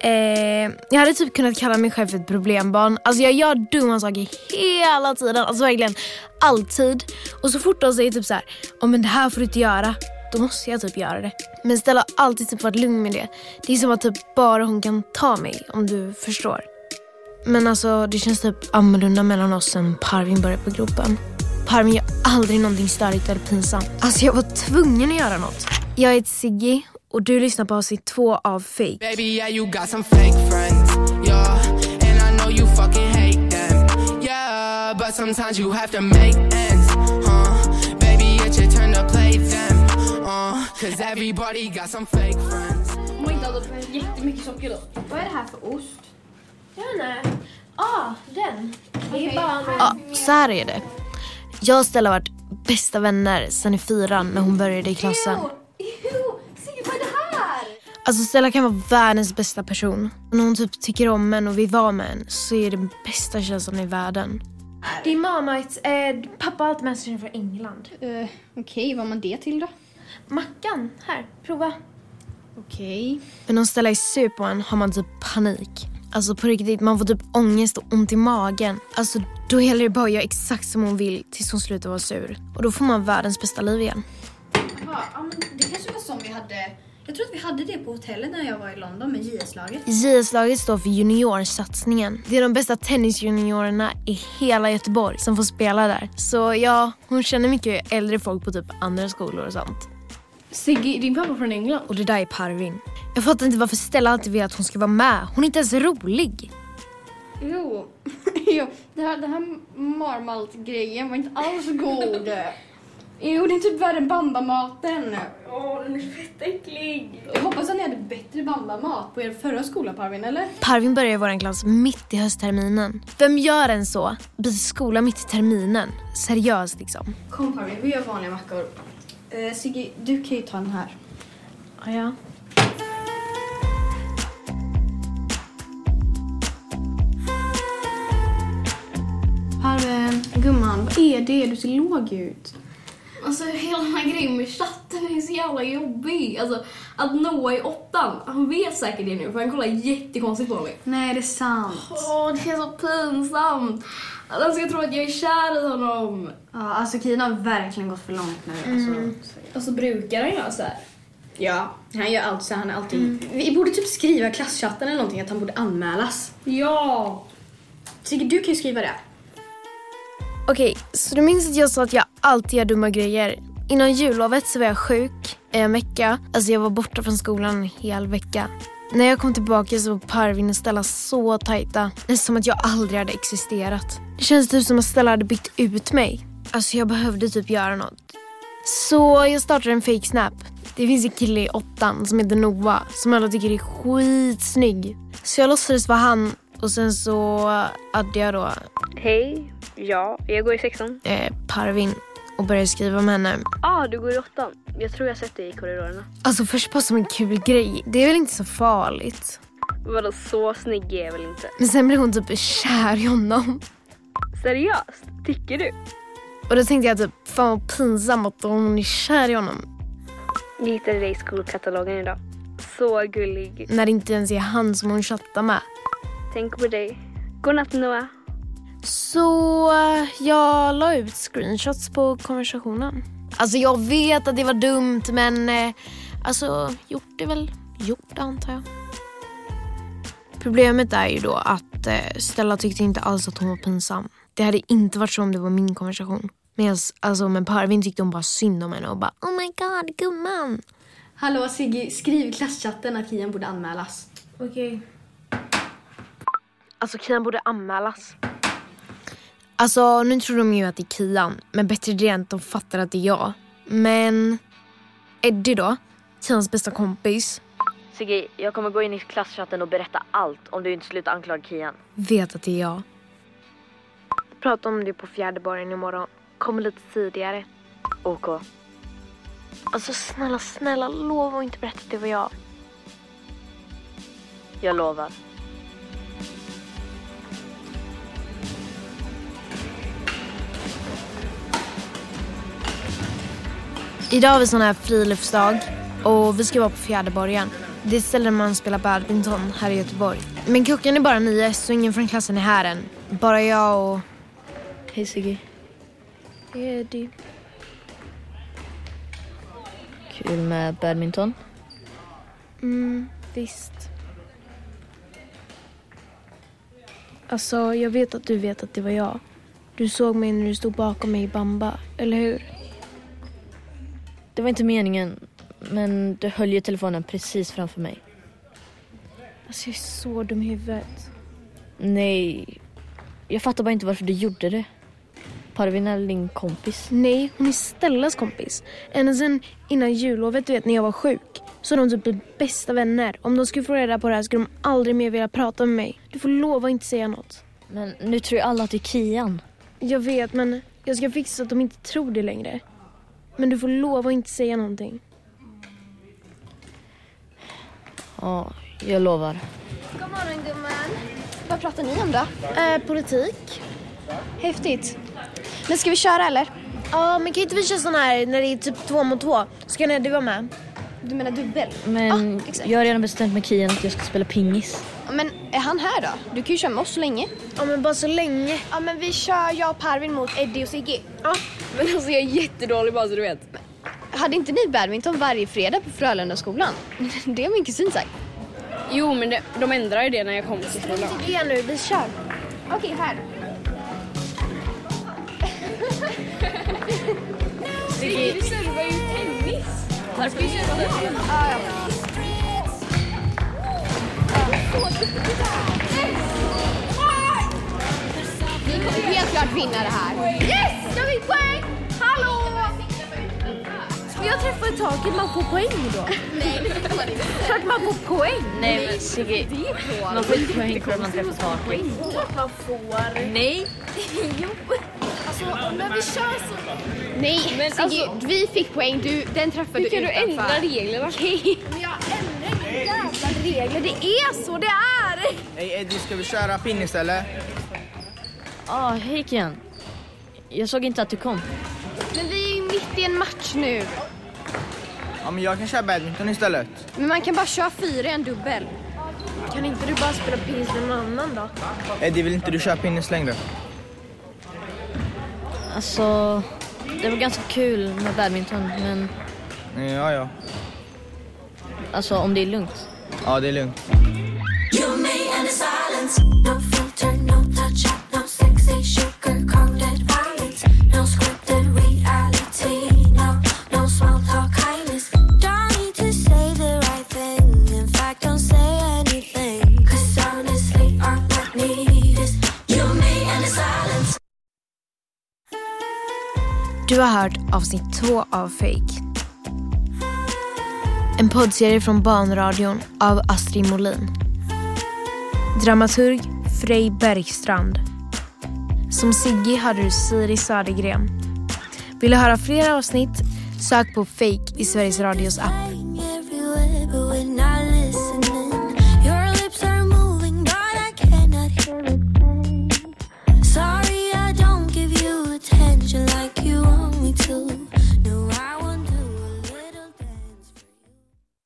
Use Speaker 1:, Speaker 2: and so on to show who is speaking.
Speaker 1: Jag hade typ kunnat kalla mig själv för ett problembarn. Alltså jag gör dumma saker hela tiden. Alltså verkligen alltid. Och så fort de säger typ så här: men det här får du inte göra, då måste jag typ göra det. Men Stella har alltid typ varit lugn med det. Det är som att typ bara hon kan ta mig, om du förstår. Men alltså det känns typ annorlunda mellan oss sen Parvin började på gruppen. Parvin gör aldrig någonting störigt eller pinsamt. Alltså jag var tvungen att göra något. Jag heter Siggy och du lyssnar på avsnitt 2 av Fake.
Speaker 2: Baby, yeah, you got some fake friends, yeah. And I know you fucking hate them, yeah. But sometimes you have to make ends, baby, it's your turn to play them, cause everybody got some fake friends.
Speaker 3: Man inte hade jättemycket socker då. Vad är det här för ost?
Speaker 1: Jag vet inte. Den.
Speaker 3: Okay.
Speaker 1: Ja, så här är det. Jag och Stella har varit bästa vänner sen i 4:an när hon började i klassen.
Speaker 3: Se vad är det här?
Speaker 1: Alltså Stella kan vara världens bästa person. När hon typ tycker om en och vill vara med en, så är det bästa känslan i världen. Din mamma, pappa har alltid med sig från England.
Speaker 3: Okej, vad man det till då?
Speaker 1: Mackan, här, prova.
Speaker 3: Okej.
Speaker 1: Men om Stella är sur på en har man typ panik. Alltså på riktigt, man får typ ångest och ont i magen. Alltså då gäller det bara att göra exakt som hon vill tills hon slutar vara sur. Och då får man världens bästa liv igen.
Speaker 3: Ja, men det kanske var som vi hade. Jag tror att vi hade det på hotellet när jag var i London med JS-laget.
Speaker 1: JS-laget står för juniorsatsningen. Det är de bästa tennisjuniorerna i hela Göteborg som får spela där. Så ja, hon känner mycket äldre folk på typ andra skolor och sånt.
Speaker 3: Siggy, din pappa från England.
Speaker 1: Och det där är Parvin. Jag fattar inte varför Stella alltid vill att hon ska vara med. Hon är inte ens rolig.
Speaker 3: Jo, det här marmalt-grejen var inte alls god. Jo, det är typ värre än bambamaten. Den är fett äcklig. Jag hoppas att ni hade bättre bambamat på er förra skola, Parvin, eller?
Speaker 1: Parvin börjar i vår klass mitt i höstterminen. Vem gör en så? Byter skola mitt i terminen. Seriöst liksom.
Speaker 3: Kom Parvin, vi gör vanliga mackor. Siggy, du kan ju ta den här.
Speaker 1: Ja.
Speaker 3: Parvin, gumman, vad är det? Du ser låg ut. Alltså hela den här grejen med chatten är så jävla jobbig. Alltså att Noah i 8:an, han vet säkert det nu för han kollar jättekonstigt på mig. Nej, det är sant. Det är så pinsamt. Han ska tro att jag är kär i honom. Ja, alltså Kina har verkligen gått för långt nu. Alltså brukar han göra så här? Ja, han gör allt så han är alltid. Vi borde typ skriva klasschatten eller någonting att han borde anmälas. Ja. Sigge, du kan ju skriva det.
Speaker 1: Okej, så du minns att jag sa att jag alltid gör dumma grejer. Innan jullovet så var jag sjuk en vecka. Alltså jag var borta från skolan en hel vecka. När jag kom tillbaka så var Parvin och Stella så tajta. Nästan som att jag aldrig hade existerat. Det känns typ som att Stella hade bytt ut mig. Alltså jag behövde typ göra något. Så jag startade en fake snap. Det finns en kille i 8:an som heter Noah, som alla tycker är skitsnygg. Så jag låtsades vara han och sen så hade jag då...
Speaker 4: Hej, ja, jag går i 6:an.
Speaker 1: Parvin och började skriva med henne.
Speaker 4: Du går i 8:an. Jag tror jag sett dig i korridorerna.
Speaker 1: Alltså först bara som en kul grej. Det är väl inte så farligt.
Speaker 4: Vadå, så snygg är jag väl inte?
Speaker 1: Men sen blev hon typ kär i honom.
Speaker 4: Seriöst? Tycker du?
Speaker 1: Och då tänkte jag typ, fan vad pinsamt att hon är kär i honom.
Speaker 4: Jag hittade dig i skolkatalogen idag. Så gullig.
Speaker 1: När det inte ens är han som hon chattar med.
Speaker 4: Tänk på dig. Godnatt Noah.
Speaker 1: Så jag la ut screenshots på konversationen. Alltså jag vet att det var dumt, men alltså gjort är väl gjort, antar jag. Problemet är ju då att Stella tyckte inte alls att hon var pinsam. Det hade inte varit så om det var min konversation. Men Parvin tyckte hon bara synd om henne och bara oh my god, gumman.
Speaker 3: Hallå Siggy, skriv i klasschatten att Kian borde anmälas.
Speaker 1: Okej. Alltså Kian borde anmälas. Alltså nu tror de ju att det är Kian, men bättre det än att de fattar att det är jag. Men Eddie då, Kians bästa kompis.
Speaker 4: Sigge, jag kommer gå in i klasschatten och berätta allt om du inte slutar anklaga Kian.
Speaker 1: Vet att det är jag. Prata om det på 4:e baren imorgon. Kom lite tidigare.
Speaker 4: OK.
Speaker 1: Alltså snälla, lova och inte berätta att det var jag.
Speaker 4: Jag lovar.
Speaker 1: Idag har vi sån här friluftsdag. Och vi ska vara på Fjäderborgen. Det är stället man spelar badminton här i Göteborg. Men klockan är bara 9 så ingen från klassen är här än. Bara jag och...
Speaker 4: Hej Sigge.
Speaker 1: Hej Eddie.
Speaker 4: Kul med badminton.
Speaker 1: Visst. Alltså, jag vet att du vet att det var jag. Du såg mig när du stod bakom mig i bamba, eller hur?
Speaker 4: Det var inte meningen, men du höll ju telefonen precis framför mig.
Speaker 1: Alltså, jag är så dum i huvudet.
Speaker 4: Nej, jag fattar bara inte varför du gjorde det. Parvin är din kompis.
Speaker 1: Nej, hon är Stellas kompis. Ända sen innan jullovet, du vet, när jag var sjuk. Så de typ blev bästa vänner. Om de skulle få reda på det här skulle de aldrig mer vilja prata med mig. Du får lova att inte säga något.
Speaker 4: Men nu tror jag alla att det är Kian.
Speaker 1: Jag vet, men jag ska fixa så att de inte tror det längre. Men du får lova att inte säga någonting.
Speaker 4: Ja, jag lovar.
Speaker 5: God morgon gumman. Vad pratar ni om då?
Speaker 1: Politik.
Speaker 5: Häftigt. Men ska vi köra eller?
Speaker 1: Ja, men kan inte vi köra sån här när det är typ 2 mot 2? Ska Neddy vara med?
Speaker 5: Du menar dubbel?
Speaker 4: Men jag har redan bestämt med Kian att jag ska spela pingis.
Speaker 5: Men är han här då? Du kan ju köra med oss så länge.
Speaker 1: Ja, men bara så länge.
Speaker 5: Ja, men vi kör jag och Parvin mot Eddie och Sigge.
Speaker 1: Ja.
Speaker 6: Men alltså jag är jättedålig bara så du vet.
Speaker 5: Hade inte ni badminton varje fredag på Frölundaskolan? Det är min kusin sagt.
Speaker 6: Jo, men de ändrade det när jag kom till skolan.
Speaker 1: Ja, nu, vi kör.
Speaker 5: Okej, här.
Speaker 6: Sigge, du servar ju tennis. Varför gör du det?
Speaker 5: Vi kommer helt klart vinna det här.
Speaker 1: Yes! Jag fick poäng! Hallå! Ska jag träffa i taket? Man får poäng då?
Speaker 5: Nej, det får man inte.
Speaker 1: Klart man får poäng!
Speaker 4: Nej, men Sigge, man får inte poäng för att man träffar taket.
Speaker 1: Klart man får.
Speaker 4: Nej.
Speaker 1: Jo. Alltså, när vi kör så...
Speaker 5: Nej,
Speaker 6: Men
Speaker 5: Sigge,
Speaker 6: alltså-
Speaker 5: vi fick poäng. Den träffade
Speaker 6: Hur
Speaker 5: du
Speaker 6: kan du
Speaker 5: utanför.
Speaker 6: ändra reglerna?
Speaker 5: Okej.
Speaker 1: Men jag ändrar inga jävla regler. Det är så det är!
Speaker 7: Hej Eddie, ska vi köra pinn istället?
Speaker 4: Ja, hej Kian. Jag såg inte att du kom.
Speaker 5: Men vi är ju mitt i en match nu.
Speaker 7: Ja, men jag kan köra badminton istället.
Speaker 5: Men man kan bara köra 4 i en dubbel.
Speaker 1: Kan inte du bara spela pingis med någon annan då?
Speaker 7: Eddie, vill inte du köra pinnis längre?
Speaker 4: Alltså, det var ganska kul med badminton, men
Speaker 7: Ja.
Speaker 4: alltså om det är lugnt.
Speaker 7: Ja, det är lugnt.
Speaker 8: You me and the silence. No filter, no touch, no sexy sugar-coated violence. No scripted reality, no small talk kindness. Don't need to say the right thing. In fact, don't say anything. 'Cause honestly, all I need is you, me and the silence.
Speaker 1: Du har hört avsnitt 2 av Fake. En poddserie från Barnradion av Astrid Molin. Dramaturg Frej Bergstrand. Som Sigge hade du Siri Södergren. Vill du höra fler avsnitt? Sök på Fake i Sveriges Radios app.